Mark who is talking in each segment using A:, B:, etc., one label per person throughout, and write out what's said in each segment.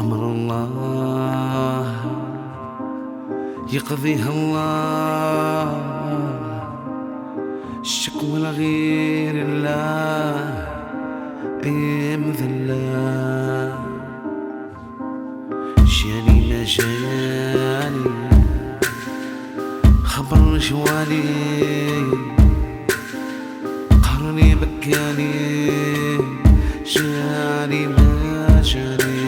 A: أمر الله يقضيها الله، الشكوى لغير الله مذلة. جاني ما جاني خبر جواني، قهرني بكاني، جاني ما جاني.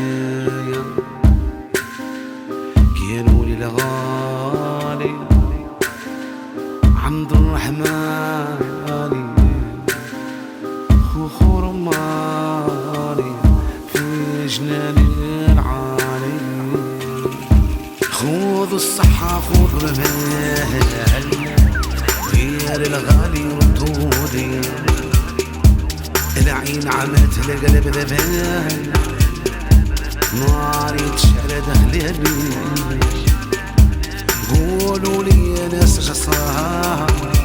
A: قالولي الغالي عند الرحمن خوخو رماني في جناني العالي. خذ الصحة خذ المال، غير الغالي ردودي، العين عمت القلب ذبال، ناري تشعل دخلني. قولوا لي يا ناس غصار،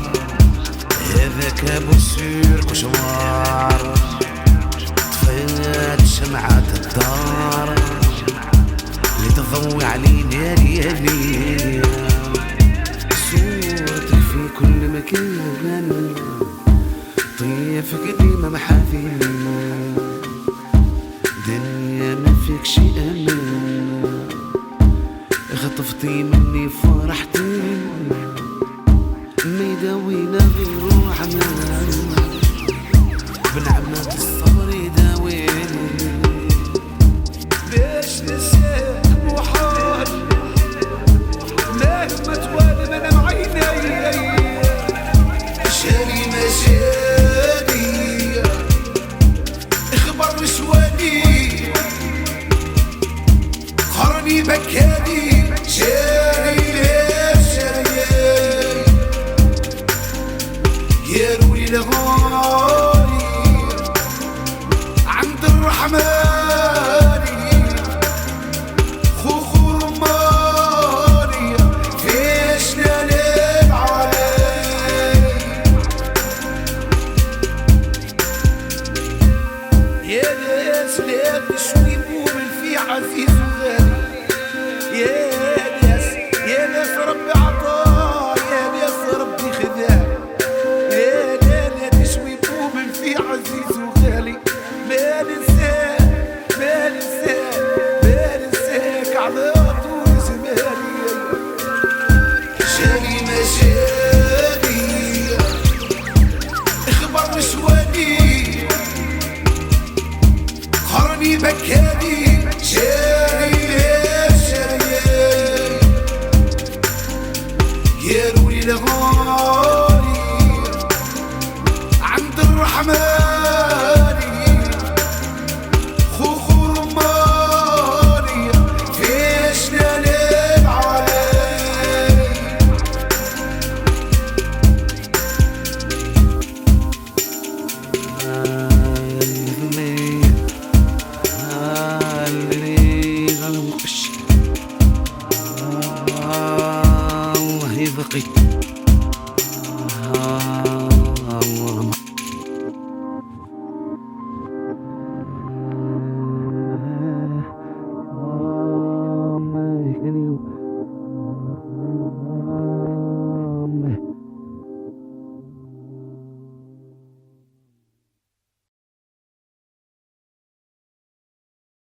A: هذاك ابو السير كشوار، طفيت شمعة الدار اللي تضوي علينا ليالي. صوتك في كل مكان، طيف قديمة محافل، دنيا ما فيك شي امان، خطفتي مني فرحتي، ما يداوينا غير الرحمن، بنعمة الصبر يداويني. باش نسيت محال مهما توالم انا بعيني، جاني ما جاني اخبر شواني، قهرني بكاني، جاني ليش جاني. قالولي الغالي عند الرحمن خوخو رماني فيش نلعب علي. يا ناس لا تشوي مؤمن في عزيز وغالي، يا ناس ربي عطاه، يا ناس ربي خذاه، يا لا تشوي مؤمن في عزيز وغالي. ما ننساك ما ننساك ما ننساك على طول زماني. جاني ما جاني اخبر شواني، قهرني بكاني، جاني ليش جاني. قالولي الغالي عند الرحمن خوخو رماني فيش نلعب علي. الله يبقي الله